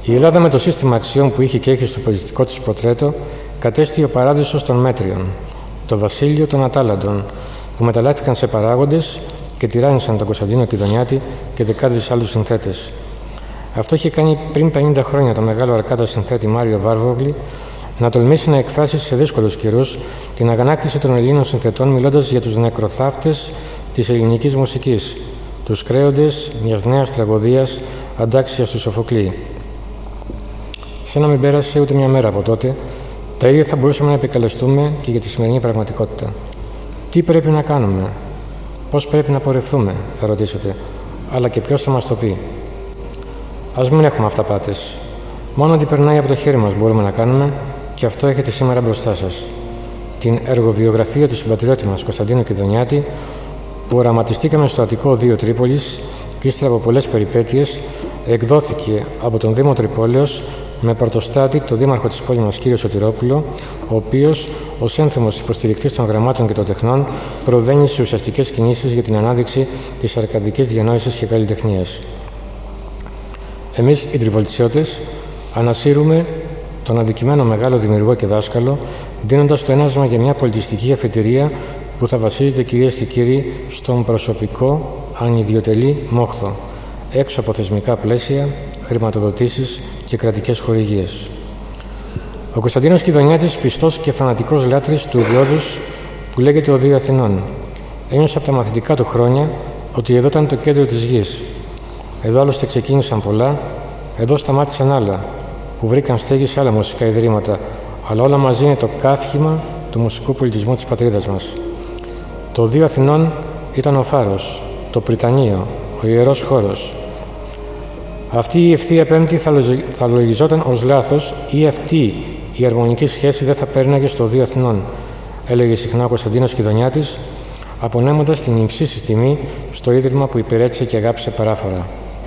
Η Ελλάδα με το σύστημα αξιών που είχε και έχει στο πολιτιστικό της πορτρέτο κατέστη ο παράδεισος των μέτριων, το βασίλειο των ατάλλαντων, που μεταλλάχθηκαν σε παράγοντες και τυράννησαν τον Κωνσταντίνο Κιδωνιάτη και δεκάδες άλλους συνθέτες. Αυτό είχε κάνει πριν 50 χρόνια το μεγάλο αρκάτα συνθέτη Μάριο Βάρβογλη να τολμήσει να εκφράσει σε δύσκολους καιρούς την αγανάκτηση των Ελλήνων συνθετών, μιλώντας για τους νεκροθάφτες της ελληνικής μουσικής, τους κρέοντες μιας νέας τραγωδίας αντάξιας του Σοφοκλή. Σαν να μην πέρασε ούτε μια μέρα από τότε, τα ίδια θα μπορούσαμε να επικαλεστούμε και για τη σημερινή πραγματικότητα. Τι πρέπει να κάνουμε, πώς πρέπει να πορευθούμε, θα ρωτήσετε, αλλά και ποιος θα μας το πει. Ας μην έχουμε αυταπάτες. Μόνο ό,τι περνάει από το χέρι μας μπορούμε να κάνουμε, και αυτό έχετε σήμερα μπροστά σας. Την εργοβιογραφία του συμπατριώτη μας Κωνσταντίνου Κιδωνιάτη, που οραματιστήκαμε στο Αττικό Οδείο Τρίπολης και ύστερα από πολλές περιπέτειες εκδόθηκε από τον Δήμο Τρυπόλεως με πρωτοστάτη το δήμαρχο της πόλης μας κύριο Σωτηρόπουλο, ο οποίος ως ένθερμος υποστηρικτής των γραμμάτων και των τεχνών προβαίνει σε ουσιαστικές κινήσεις για την ανάδειξη της αρκαδικής διανόησης και καλλιτεχνίας. Εμείς οι τριπολιτσιώτες ανασύρουμε τον αδικημένο μεγάλο δημιουργό και δάσκαλο, δίνοντας το ένασμα για μια πολιτιστική αφετηρία που θα βασίζεται, κυρίες και κύριοι, στον προσωπικό ανιδιοτελή μόχθο, έξω από θεσμικά πλαίσια, χρηματοδοτήσεις και κρατικές χορηγίες. Ο Κωνσταντίνος Κιδωνιάτης, πιστός και φανατικός λάτρης του ιδιώδους που λέγεται Οδείο Αθηνών, ένιωσε από τα μαθητικά του χρόνια ότι εδώ ήταν το κέντρο της γης. Εδώ άλλωστε ξεκίνησαν πολλά, εδώ σταμάτησαν άλλα, που βρήκαν στέγη σε άλλα μουσικά ιδρύματα, αλλά όλα μαζί είναι το καύχημα του μουσικού πολιτισμού της πατρίδας μας. Το Οδείο Αθηνών ήταν ο φάρος, το πριτανείο, ο ιερός χώρος. Αυτή η ευθεία πέμπτη θα λογιζόταν ως λάθος ή αυτή η αρμονική σχέση δεν θα πέρναγε στο Οδείο Αθηνών, έλεγε συχνά ο Κωνσταντίνος Κιδωνιάτης, απονέμοντας την υψίστη τιμή στο ίδρυμα που υπηρέτησε και αγάπησε παράφορα.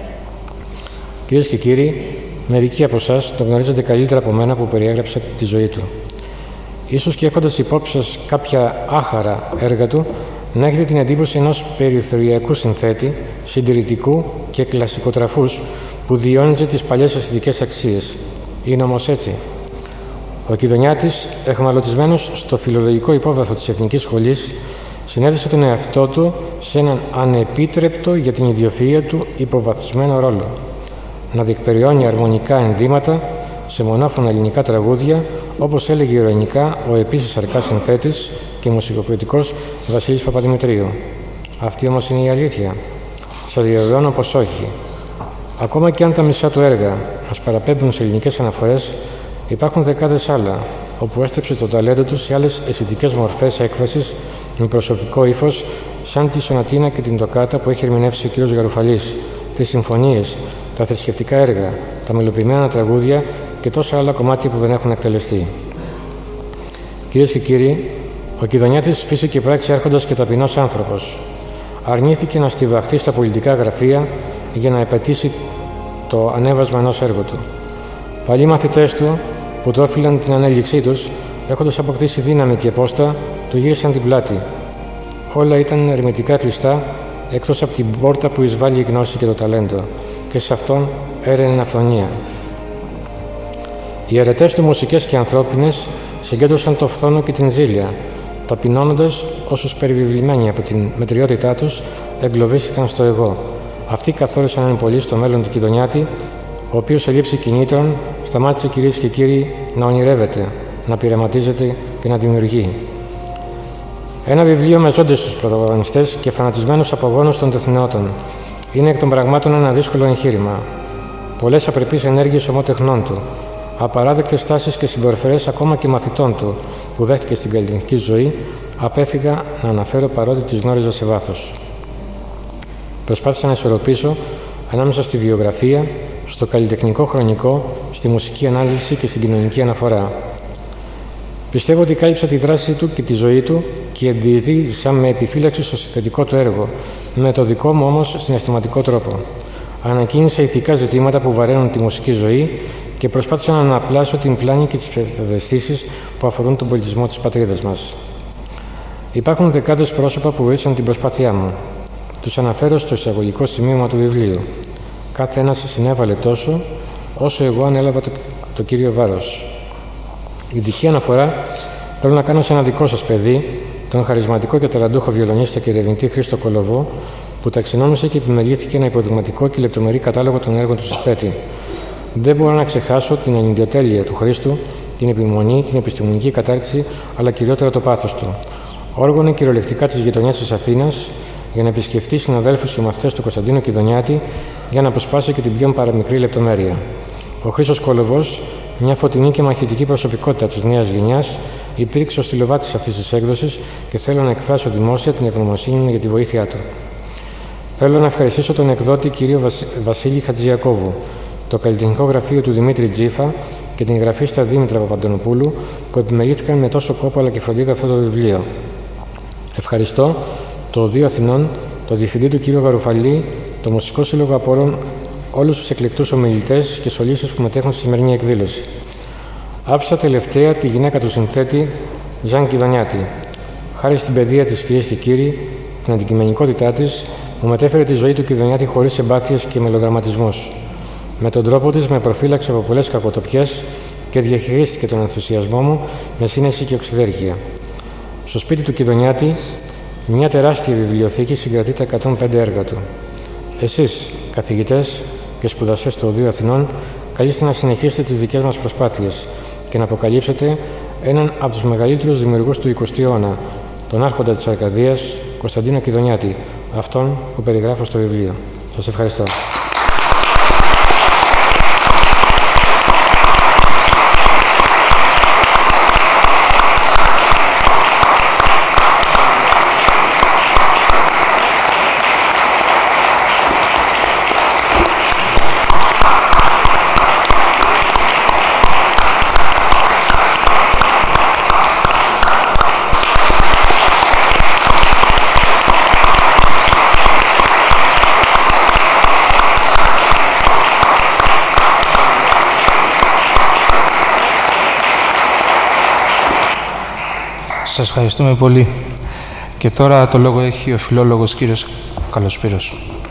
Κυρίες και κύριοι, μερικοί από εσάς τον γνωρίζετε καλύτερα από μένα που περιέγραψα τη ζωή του. Ίσως και έχοντας υπόψη σας κάποια άχαρα έργα του, να έχετε την εντύπωση ενός περιθωριακού συνθέτη, συντηρητικού και κλασικοτραφούς που διαιώνιζε τις παλιές αισθητικές αξίες. Είναι όμως έτσι. Ο Κιδωνιάτης, εχμαλωτισμένος στο φιλολογικό υπόβαθρο της Εθνικής Σχολής, συνέδεσε τον εαυτό του σε έναν ανεπίτρεπτο για την ιδιοφυΐα του υποβαθισμένο ρόλο. Να διεκπεριώνει αρμονικά ενδύματα σε μονόφωνα ελληνικά τραγούδια, όπως έλεγε ειρωνικά ο επίσης αρκάς συνθέτης και μουσικοκριτικός Βασίλης Παπαδημητρίου. Αυτή όμως είναι η αλήθεια. Σας διαβεβαιώνω πως όχι. Ακόμα και αν τα μισά του έργα μας παραπέμπουν σε ελληνικές αναφορές, υπάρχουν δεκάδες άλλα, όπου έστρεψε το ταλέντο του σε άλλες αισθητικές μορφές έκφρασης με προσωπικό ύφος, σαν τη Σονατίνα και την Τοκάτα που έχει ερμηνεύσει ο κ. Γαρουφαλής, τις συμφωνίες, τα θρησκευτικά έργα, τα μελοποιημένα τραγούδια και τόσα άλλα κομμάτια που δεν έχουν εκτελεστεί. Κυρίες και κύριοι, ο Κιδωνιάτης φύση και πράξη άρχοντας και ταπεινός άνθρωπος. Αρνήθηκε να στιβαχτεί στα πολιτικά γραφεία για να επαιτήσει το ανέβασμα ενός έργου του. Παλιοί μαθητές του, που του όφυλαν την ανέλυξή τους, έχοντας αποκτήσει δύναμη και πόστα, του γύρισαν την πλάτη. Όλα ήταν ερμητικά κλειστά, εκτός από την πόρτα που εισβάλλει η γνώση και το ταλέντο, και σε αυτόν έραινε αυθονία. Οι αρετές του, μουσικές και ανθρώπινες, συγκέντρωσαν το φθόνο και την ζήλια, ταπεινώνοντας όσους περιβεβλημένοι από την μετριότητά τους εγκλωβίστηκαν στο εγώ. Αυτοί καθόρισαν πολύ στο μέλλον του Κιδωνιάτη, ο οποίος σε λήψη κινήτρων σταμάτησε, κυρίες και κύριοι, να ονειρεύεται, να πειραματίζεται και να δημιουργεί. Ένα βιβλίο με ζώντες στους πρωταγωνιστές και φανατισμένους απογόνους των τεθνεώτων. Είναι εκ των πραγμάτων ένα δύσκολο εγχείρημα. Πολλές απρεπείς ενέργειες ομότεχνών του, απαράδεκτες τάσεις και συμπεριφορές ακόμα και μαθητών του που δέχτηκε στην καλλιτεχνική ζωή, απέφυγα να αναφέρω παρότι τις γνώριζα σε βάθος. Προσπάθησα να ισορροπήσω ανάμεσα στη βιογραφία, στο καλλιτεχνικό χρονικό, στη μουσική ανάλυση και στην κοινωνική αναφορά. Πιστεύω ότι κάλυψα τη δράση του και τη ζωή του και διεδίδησα με επιφύλαξη στο συνθετικό του έργο, με το δικό μου όμως συναισθηματικό τρόπο. Ανακοίνησα ηθικά ζητήματα που βαραίνουν τη μουσική ζωή και προσπάθησα να αναπλάσω την πλάνη και τις ευαισθήσεις που αφορούν τον πολιτισμό της πατρίδας μας. Υπάρχουν δεκάδες πρόσωπα που βοήθησαν την προσπάθειά μου. Τους αναφέρω στο εισαγωγικό σημείωμα του βιβλίου. Κάθε ένας συνέβαλε τόσο, όσο εγώ ανέλαβα το κύριο βάρος. Ειδική αναφορά θέλω να κάνω σε ένα δικό σας παιδί, τον χαρισματικό και ταλαντούχο βιολονίστα και ερευνητή Χρήστο Κολοβό, που ταξινόμησε και επιμελήθηκε ένα υποδειγματικό και λεπτομερή κατάλογο των έργων του συνθέτη. Δεν μπορώ να ξεχάσω την ανιδιοτέλεια του Χρήστου, την επιμονή, την επιστημονική κατάρτιση, αλλά κυριότερα το πάθος του. Όργωνε κυριολεκτικά τις γειτονιές της Αθήνας για να επισκεφτεί συναδέλφους και μαθητές του Κωνσταντίνου Κιδωνιάτη για να αποσπάσει και την πιο παραμικρή λεπτομέρεια. Ο Χρήστος Κολοβός, μια φωτεινή και μαχητική προσωπικότητα της νέας γενιάς, υπήρξε ο στυλοβάτης αυτής της έκδοσης και θέλω να εκφράσω δημόσια την ευγνωμοσύνη μου για τη βοήθειά του. Θέλω να ευχαριστήσω τον εκδότη κ. Βασίλη Χατζιακόβου, το καλλιτεχνικό γραφείο του Δημήτρη Τζίφα και την γραφίστα Δήμητρα Παπαντονοπούλου που επιμελήθηκαν με τόσο κόπο αλλά και φροντίδα αυτό το βιβλίο. Ευχαριστώ το Οδείο Αθηνών, το Διευθυντή του κ. Γαρουφαλή, το Μουσικό Σύλλογο Απόλλων, όλους τους εκλεκτούς ομιλητές και σολίστες που μετέχουν στη σημερινή εκδήλωση. Άφησα τελευταία τη γυναίκα του συνθέτη Ζαν Κιδωνιάτη. Χάρη στην παιδεία της, κυρίες και κύριοι, την αντικειμενικότητά της, μου μετέφερε τη ζωή του Κιδωνιάτη χωρίς εμπάθειες και μελοδραματισμούς. Με τον τρόπο της με προφύλαξε από πολλές κακοτοπιές και διαχειρίστηκε τον ενθουσιασμό μου με σύνεση και οξυδέρκεια. Στο σπίτι του Κιδωνιάτη, μια τεράστια βιβλιοθήκη συγκρατεί τα 105 έργα του. Εσείς, καθηγητές και σπουδαστές του Οδείου Αθηνών, καλείστε να συνεχίσετε τις δικές μας προσπάθειες και να αποκαλύψετε έναν από τους μεγαλύτερους δημιουργούς του 20ου αιώνα, τον άρχοντα της Αρκαδίας, Κωνσταντίνο Κιδωνιάτη, αυτόν που περιγράφω στο βιβλίο. Σας ευχαριστώ. Σας ευχαριστούμε πολύ. Και τώρα το λόγο έχει ο φιλόλογος κύριος Καλοσπύρος.